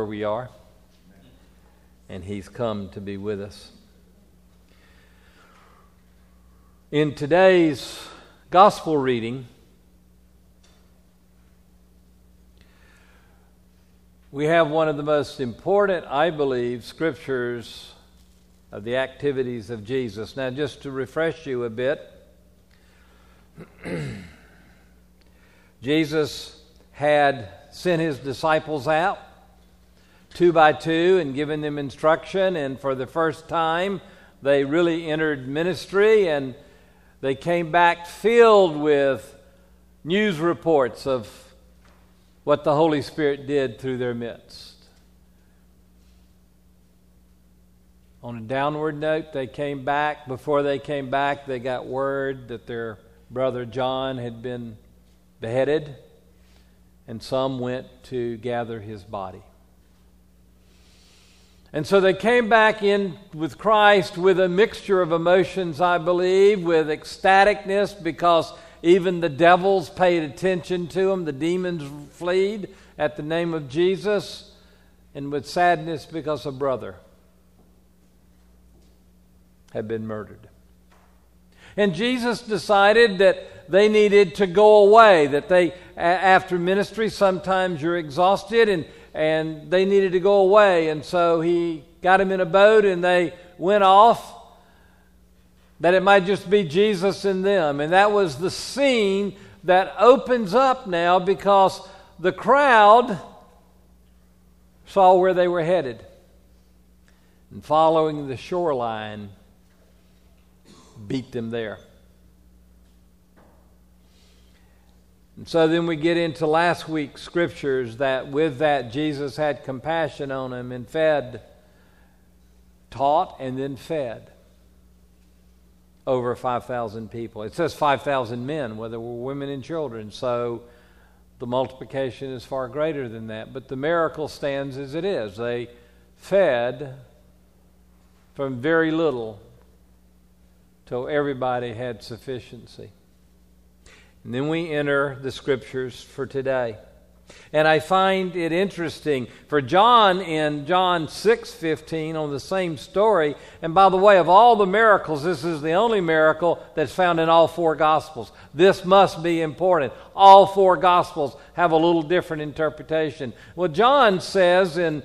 we are, and He's come to be with us. In today's gospel reading, we have one of the most important, I believe, scriptures of the activities of Jesus. Now, just to refresh you a bit, Jesus had sent His disciples out 2 by 2 and given them instruction, and for the first time they really entered ministry, and they came back filled with news reports of what the Holy Spirit did through their midst. On a downward note, they came back. Before they came back, they got word that their brother John had been beheaded, and some went to gather his body. And so they came back in with Christ with a mixture of emotions, I believe, with ecstaticness because even the devils paid attention to them. The demons fled at the name of Jesus, and with sadness because a brother had been murdered. And Jesus decided that they needed to go away, that they, after ministry, sometimes you're exhausted, and they needed to go away. And so He got them in a boat, and they went off, that it might just be Jesus and them. And that was the scene that opens up now, because the crowd saw where they were headed. And following the shoreline, beat them there. And so then we get into last week's scriptures, that with that Jesus had compassion on them and taught and then fed over 5,000 people. It says 5,000 men, whether were women and children. So the multiplication is far greater than that. But the miracle stands as it is. They fed from very little till everybody had sufficiency. And then we enter the scriptures for today. And I find it interesting for John in John 6:15 on the same story. And by the way, of all the miracles, this is the only miracle that's found in all 4 Gospels. This must be important. All 4 Gospels have a little different interpretation. Well, John says in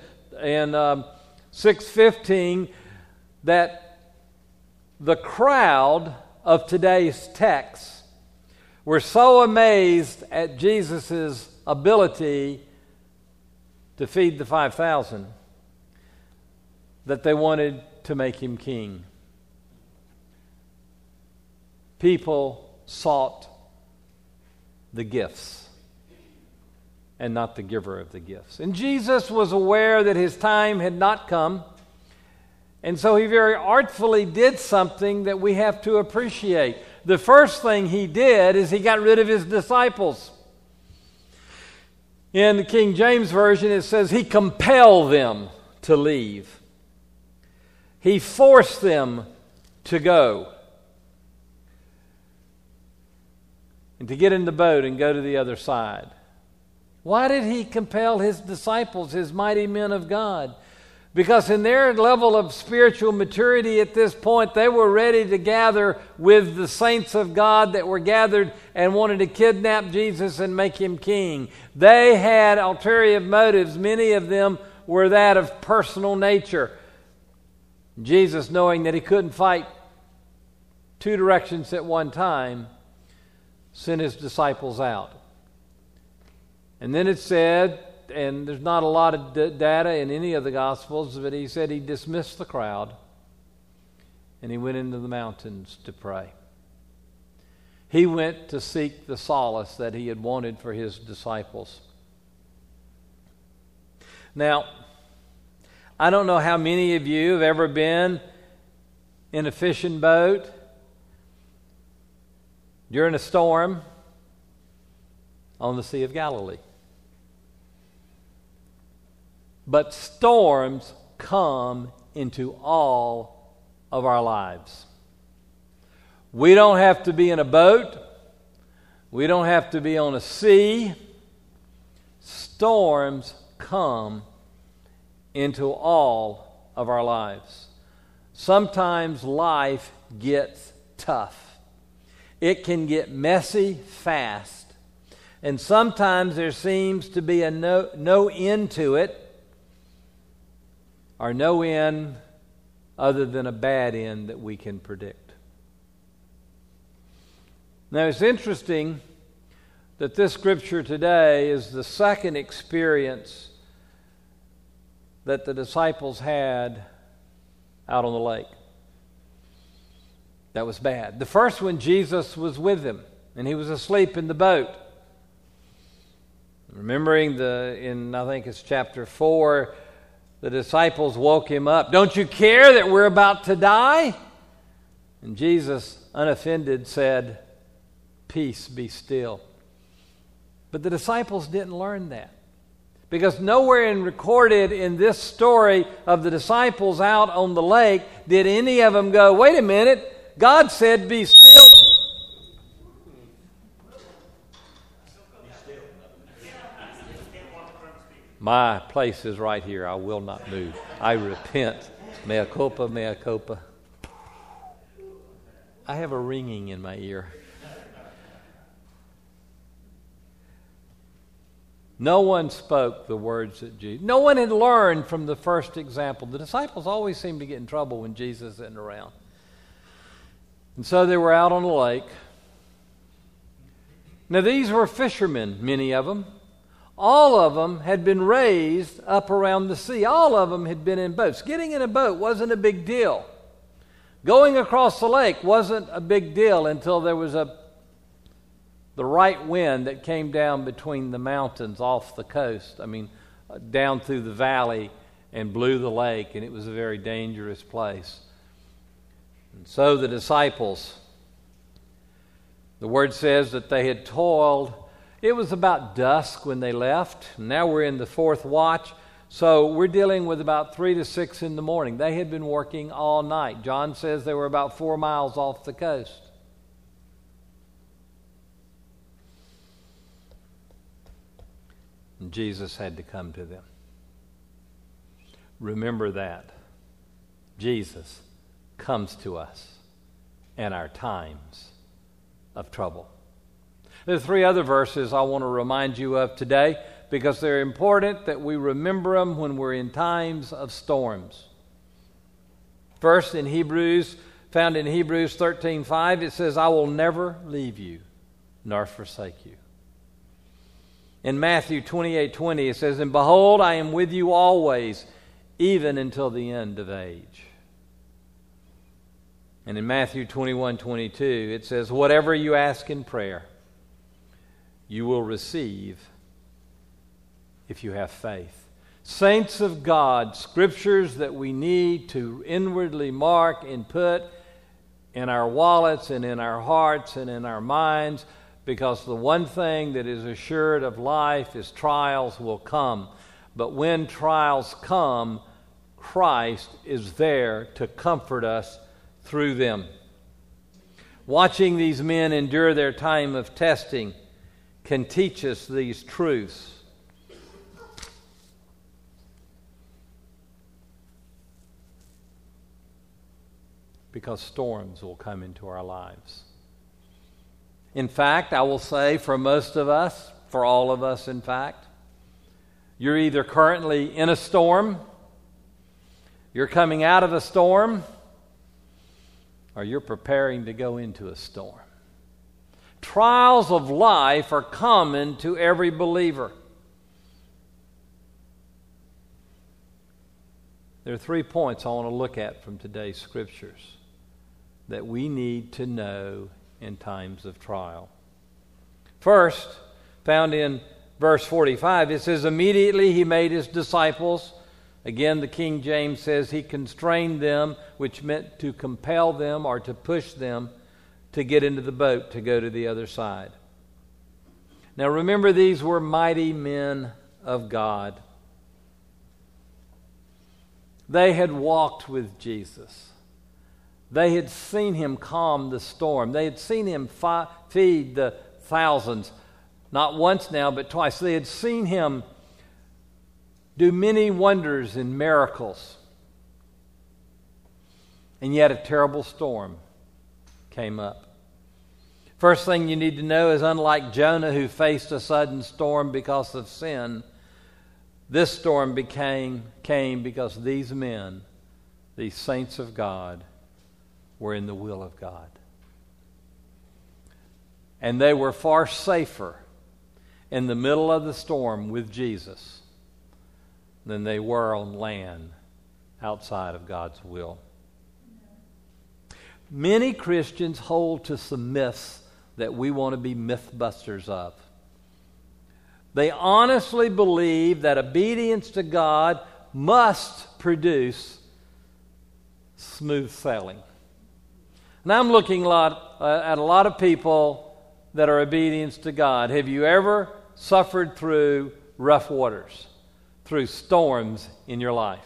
6:15 that the crowd of today's text were so amazed at Jesus' ability to feed the 5,000 that they wanted to make Him king. People sought the gifts and not the giver of the gifts. And Jesus was aware that His time had not come. And so He very artfully did something that we have to appreciate. The first thing He did is He got rid of His disciples. In the King James Version, it says He compelled them to leave. He forced them to go and to get in the boat and go to the other side. Why did He compel His disciples, His mighty men of God? Because in their level of spiritual maturity at this point, they were ready to gather with the saints of God that were gathered and wanted to kidnap Jesus and make Him king. They had ulterior motives. Many of them were that of personal nature. Jesus, knowing that He couldn't fight 2 directions at one time, sent His disciples out. And then it said, and there's not a lot of data in any of the Gospels, but He said He dismissed the crowd and He went into the mountains to pray. He went to seek the solace that He had wanted for His disciples. Now, I don't know how many of you have ever been in a fishing boat during a storm on the Sea of Galilee. But storms come into all of our lives. We don't have to be in a boat. We don't have to be on a sea. Storms come into all of our lives. Sometimes life gets tough. It can get messy fast. And sometimes there seems to be a no end to it, or no end other than a bad end that we can predict. Now, it's interesting that this scripture today is the second experience that the disciples had out on the lake. That was bad. The first one, Jesus was with them, and he was asleep in the boat. Remembering in I think it's chapter 4, the disciples woke him up. Don't you care that we're about to die? And Jesus, unoffended, said, peace, be still. But the disciples didn't learn that. Because nowhere recorded in this story of the disciples out on the lake did any of them go, wait a minute, God said be still. My place is right here. I will not move. I repent. Mea culpa, mea culpa. I have a ringing in my ear. No one spoke the words that Jesus... No one had learned from the first example. The disciples always seemed to get in trouble when Jesus isn't around. And so they were out on the lake. Now these were fishermen, many of them. All of them had been raised up around the sea. All of them had been in boats. Getting in a boat wasn't a big deal. Going across the lake wasn't a big deal until there was the right wind that came down between the mountains off the coast. Down through the valley and blew the lake, and it was a very dangerous place. And so the disciples, the word says that they had toiled. It was about dusk when they left. Now we're in the fourth watch, so we're dealing with about 3 to 6 in the morning. They had been working all night. John says they were about 4 miles off the coast. And Jesus had to come to them. Remember that. Jesus comes to us in our times of trouble. There are 3 other verses I want to remind you of today because they're important that we remember them when we're in times of storms. First, in Hebrews, found in Hebrews 13:5, it says, I will never leave you nor forsake you. In Matthew 28:20, it says, and behold, I am with you always, even until the end of age. And in Matthew 21:22, it says, whatever you ask in prayer, you will receive if you have faith. Saints of God, scriptures that we need to inwardly mark and put in our wallets and in our hearts and in our minds, because the one thing that is assured of life is trials will come. But when trials come, Christ is there to comfort us through them. Watching these men endure their time of testing can teach us these truths. Because storms will come into our lives. In fact, I will say for most of us, for all of us in fact, you're either currently in a storm, you're coming out of a storm, or you're preparing to go into a storm. Trials of life are common to every believer. There are 3 points I want to look at from today's scriptures that we need to know in times of trial. First, found in verse 45, it says, immediately he made his disciples. Again, the King James says he constrained them, which meant to compel them or to push them to get into the boat to go to the other side. Now remember, these were mighty men of God. They had walked with Jesus. They had seen him calm the storm. They had seen him feed the thousands, not once now, but twice. They had seen him do many wonders and miracles. And yet a terrible storm came up. First thing you need to know is, unlike Jonah, who faced a sudden storm because of sin, this storm came because these men, these saints of God, were in the will of God. And they were far safer in the middle of the storm with Jesus than they were on land outside of God's will. Many Christians hold to some myths that we want to be mythbusters of. They honestly believe that obedience to God must produce smooth sailing. And I'm looking at a lot of people that are obedient to God. Have you ever suffered through rough waters, through storms in your life?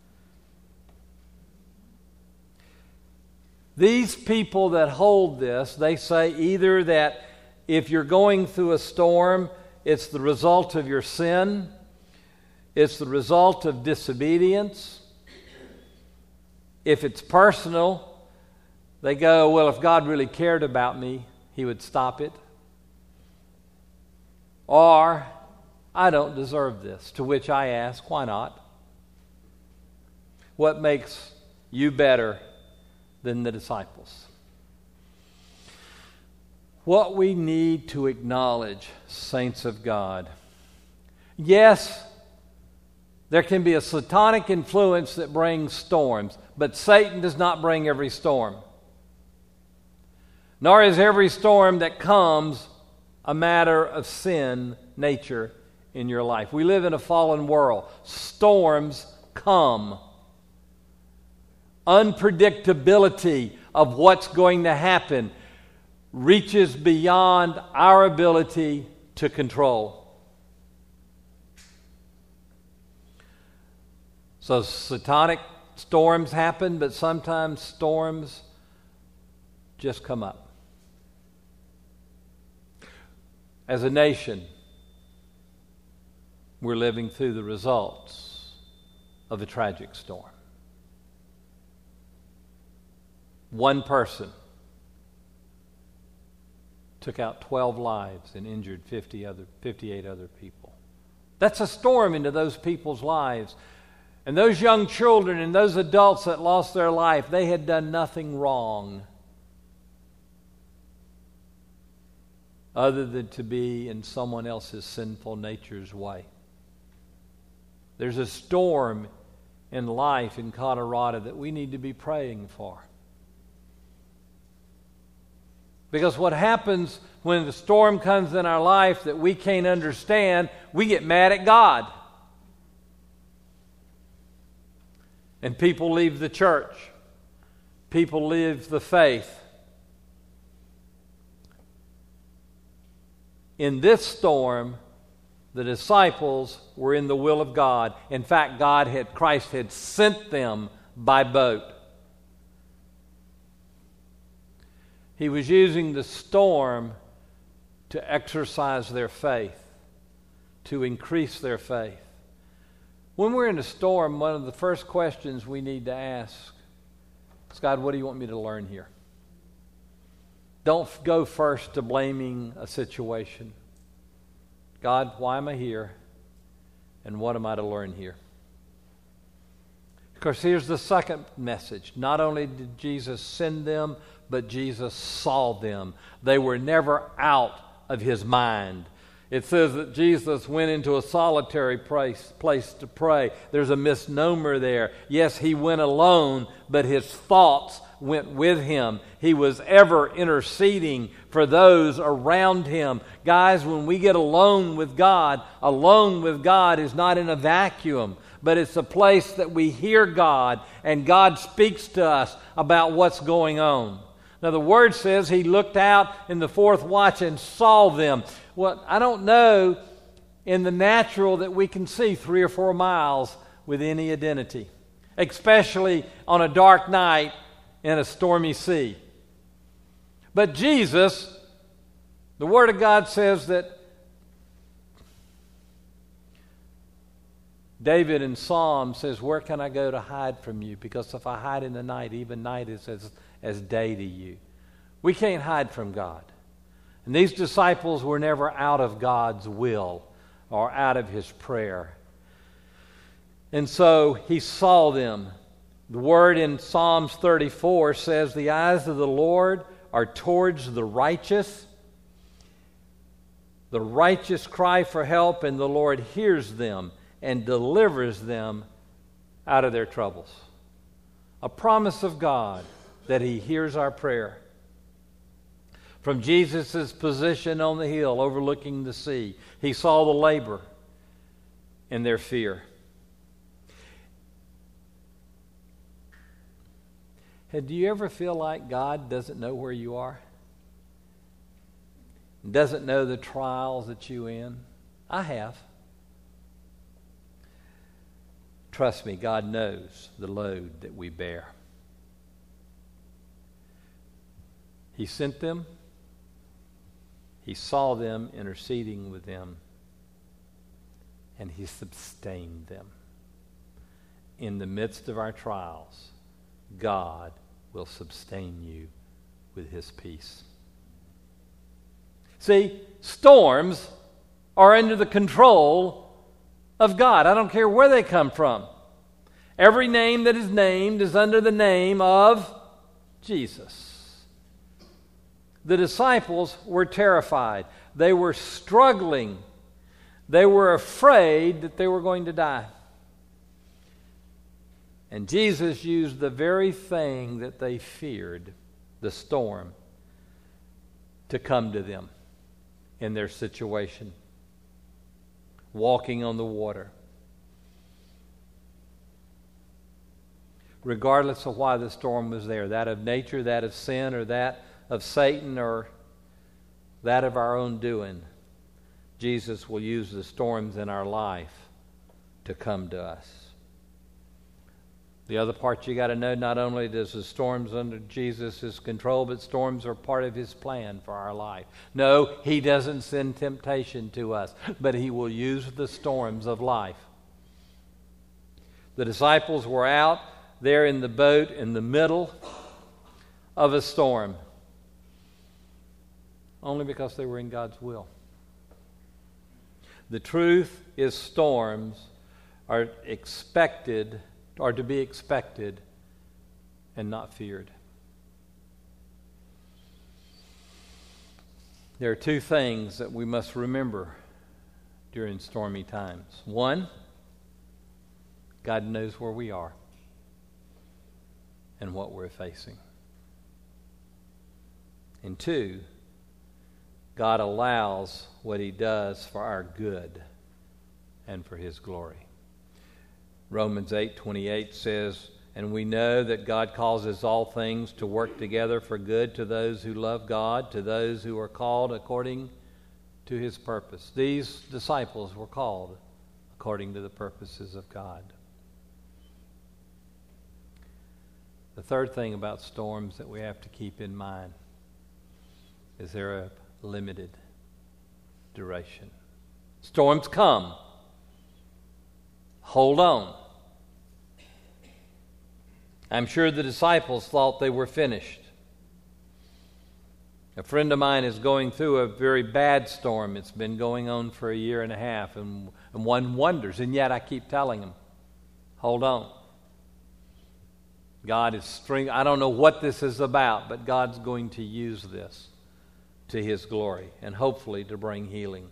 These people that hold this, they say either that if you're going through a storm, it's the result of your sin, it's the result of disobedience. If it's personal, they go, well, if God really cared about me, He would stop it. Or, I don't deserve this, to which I ask, why not? What makes you better than the disciples? What we need to acknowledge, saints of God, yes, there can be a satanic influence that brings storms, but Satan does not bring every storm. Nor is every storm that comes a matter of sin nature in your life. We live in a fallen world. Storms come. Unpredictability of what's going to happen reaches beyond our ability to control. So satanic storms happen, but sometimes storms just come up. As a nation, we're living through the results of a tragic storm. One person took out 12 lives and injured 58 other people. That's a storm into those people's lives. And those young children and those adults that lost their life, they had done nothing wrong other than to be in someone else's sinful nature's way. There's a storm in life in Colorado that we need to be praying for. Because what happens when the storm comes in our life that we can't understand, we get mad at God. And people leave the church. People leave the faith. In this storm, the disciples were in the will of God. In fact, Christ had sent them by boat. He was using the storm to exercise their faith, to increase their faith. When we're in a storm, one of the first questions we need to ask is, God, what do you want me to learn here? Don't go first to blaming a situation. God, why am I here? And what am I to learn here? Of course, here's the second message. Not only did Jesus send them, but Jesus saw them. They were never out of His mind. It says that Jesus went into a solitary place to pray. There's a misnomer there. Yes, He went alone, but His thoughts went with Him. He was ever interceding for those around Him. Guys, when we get alone with God is not in a vacuum, but it's a place that we hear God, and God speaks to us about what's going on. Now, the Word says He looked out in the fourth watch and saw them. Well, I don't know in the natural that we can see 3 or 4 miles with any identity, especially on a dark night in a stormy sea. But Jesus, the Word of God says that David in Psalm says, where can I go to hide from you? Because if I hide in the night, even night is as day to you. We can't hide from God. And these disciples were never out of God's will or out of his prayer. And so he saw them. The word in Psalms 34 says, the eyes of the Lord are towards the righteous. The righteous cry for help, and the Lord hears them and delivers them out of their troubles. A promise of God that he hears our prayer. From Jesus' position on the hill overlooking the sea, he saw the labor and their fear. Do you ever feel like God doesn't know where you are? Doesn't know the trials that you're in? I have. Trust me, God knows the load that we bear. He sent them. He saw them interceding with them. And he sustained them. In the midst of our trials, God will sustain you with his peace. See, storms are under the control of God. I don't care where they come from. Every name that is named is under the name of Jesus. The disciples were terrified. They were struggling. They were afraid that they were going to die. And Jesus used the very thing that they feared, the storm, to come to them in their situation. Walking on the water. Regardless of why the storm was there, that of nature, that of sin, or that of Satan, or that of our own doing, Jesus will use the storms in our life to come to us. The other part you got to know, not only does the storms under Jesus' control, but storms are part of his plan for our life. No, he doesn't send temptation to us, but he will use the storms of life. The disciples were out there in the boat in the middle of a storm, only because they were in God's will. The truth is, storms are to be expected and not feared. There are two things that we must remember during stormy times. One, God knows where we are and what we're facing. And two, God allows what he does for our good and for his glory. Romans 8:28 says, and we know that God causes all things to work together for good to those who love God, to those who are called according to his purpose. These disciples were called according to the purposes of God. The third thing about storms that we have to keep in mind is they're a limited duration. Storms come. Hold on. I'm sure the disciples thought they were finished. A friend of mine is going through a very bad storm. It's been going on for a year and a half, and one wonders, and yet I keep telling him, hold on. God is I don't know what this is about, but God's going to use this to his glory and hopefully to bring healing.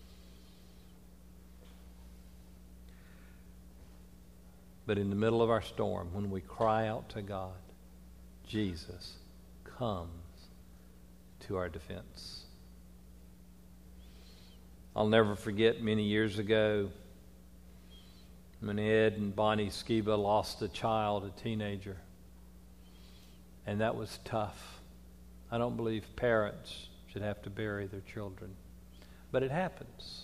But in the middle of our storm, when we cry out to God, Jesus comes to our defense. I'll never forget many years ago when Ed and Bonnie Skiba lost a child, a teenager. And that was tough. I don't believe parents should have to bury their children. But it happens.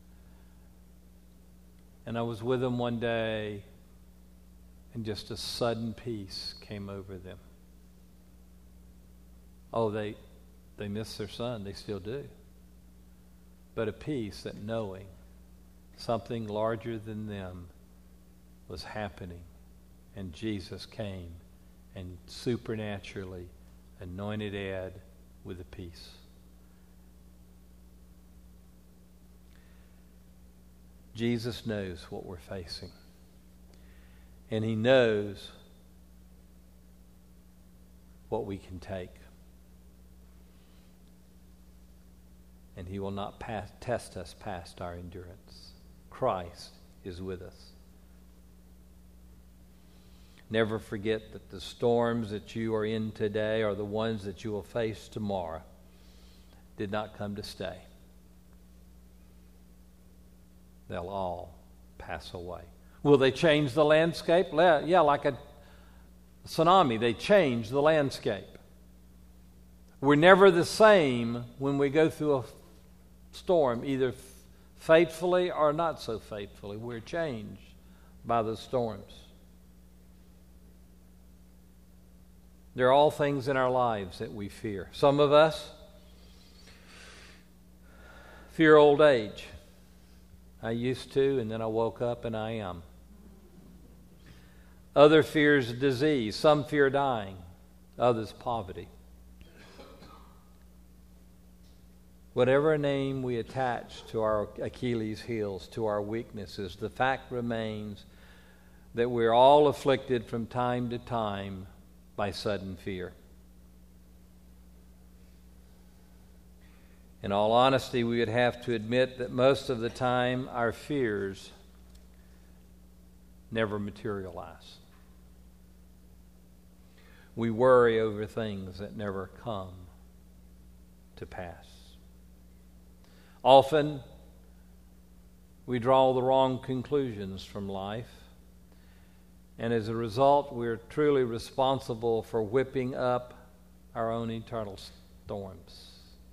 And I was with them one day, and just a sudden peace came over them. Oh, they miss their son. They still do. But a peace that knowing something larger than them was happening, and Jesus came and supernaturally anointed Ed with a peace. Jesus knows what we're facing, and He knows what we can take. And He will not test us past our endurance. Christ is with us. Never forget that the storms that you are in today are the ones that you will face tomorrow. Did not come to stay. They'll all pass away. Will they change the landscape? Yeah, like a tsunami, they change the landscape. We're never the same when we go through a storm, either faithfully or not so faithfully. We're changed by the storms. There are all things in our lives that we fear. Some of us fear old age. I used to, and then I woke up and I am. Other fears disease. Some fear dying. Others poverty. Whatever name we attach to our Achilles' heels, to our weaknesses, the fact remains that we're all afflicted from time to time by sudden fear. In all honesty, we would have to admit that most of the time our fears never materialize. We worry over things that never come to pass. Often, we draw the wrong conclusions from life, and as a result, we're truly responsible for whipping up our own eternal storms.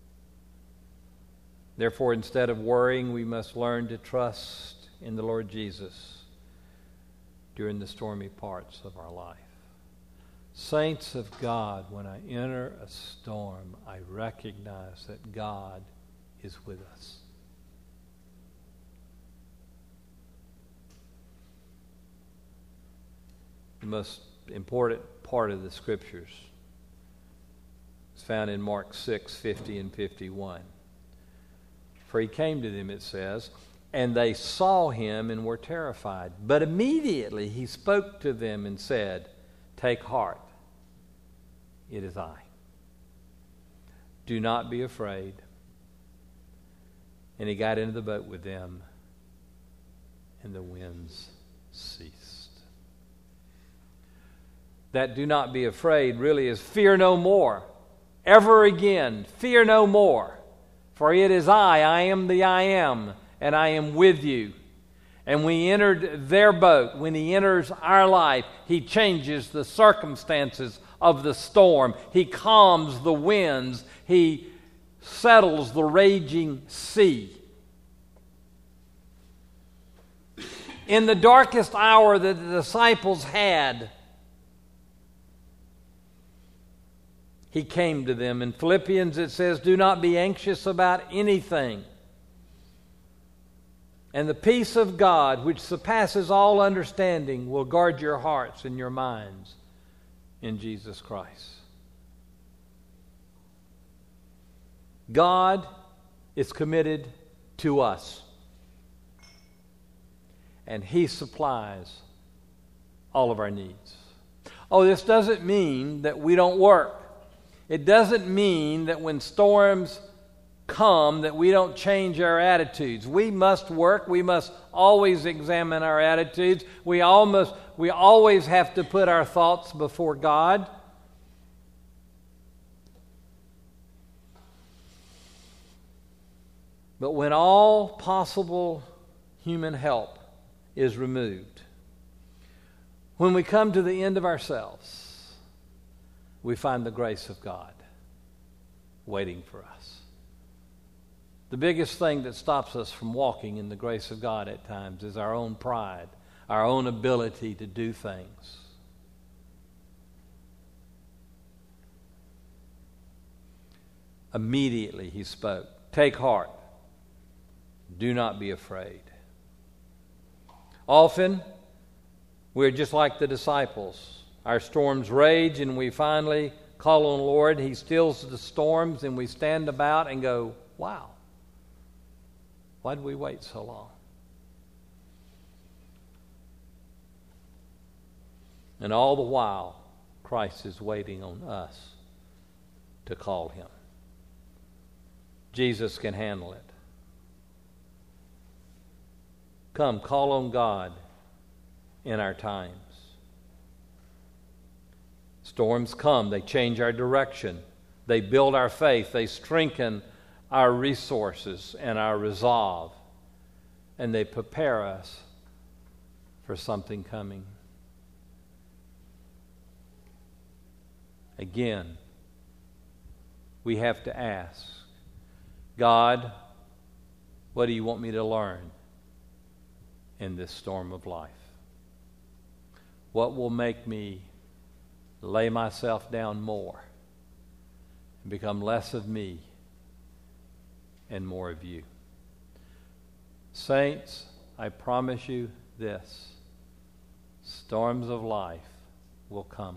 Therefore, instead of worrying, we must learn to trust in the Lord Jesus during the stormy parts of our life. Saints of God, when I enter a storm, I recognize that God is with us. The most important part of the Scriptures is found in Mark 6:50 and 51. For He came to them, it says, and they saw Him and were terrified. But immediately He spoke to them and said, "Take heart, it is I. Do not be afraid." And He got into the boat with them, and the winds ceased. That "do not be afraid" really is fear no more. Ever again, fear no more. For it is I am the I am, and I am with you. And we entered their boat. When He enters our life, He changes the circumstances of the storm. He calms the winds. He settles the raging sea. In the darkest hour that the disciples had, He came to them. In Philippians it says, "Do not be anxious about anything. And the peace of God, which surpasses all understanding, will guard your hearts and your minds in Jesus Christ." God is committed to us, and He supplies all of our needs. Oh, this doesn't mean that we don't work. It doesn't mean that when storms come that we don't change our attitudes. We must work. We must always examine our attitudes. We always have to put our thoughts before God. But when all possible human help is removed, when we come to the end of ourselves, we find the grace of God waiting for us. The biggest thing that stops us from walking in the grace of God at times is our own pride, our own ability to do things. Immediately He spoke, "Take heart. Do not be afraid." Often, We're just like the disciples. Our storms rage, and we finally call on the Lord. He stills the storms, and we stand about and go, wow, why did we wait so long? And all the while, Christ is waiting on us to call him. Jesus can handle it. Come, call on God in our times. Storms come, they change our direction. They build our faith. They strengthen our resources and our resolve. And they prepare us for something coming. Again, we have to ask, God, what do you want me to learn in this storm of life? What will make me lay myself down more and become less of me and more of you? Saints, I promise you this: storms of life will come.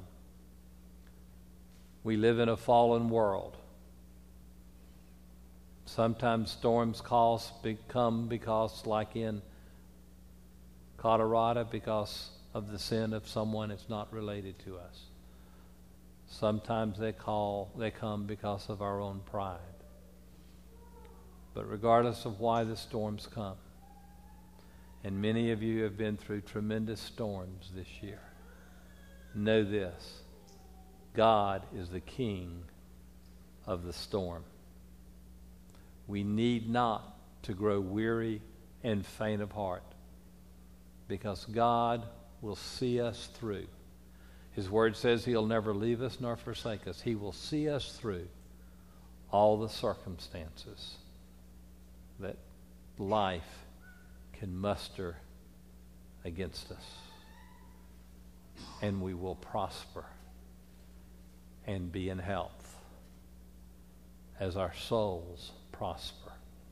We live in a fallen world. Sometimes storms come because, like in Colorado, because of the sin of someone that's not related to us. Sometimes they come because of our own pride. But regardless of why the storms come, and many of you have been through tremendous storms this year, know this: God is the king of the storm. We need not to grow weary and faint of heart, because God will see us through. His word says he'll never leave us nor forsake us. He will see us through all the circumstances that life can muster against us. And we will prosper and be in health as our souls prosper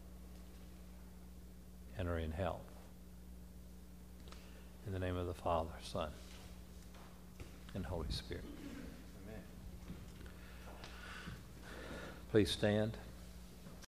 and are in health. In the name of the Father, Son, and Holy Spirit. Amen. Please stand.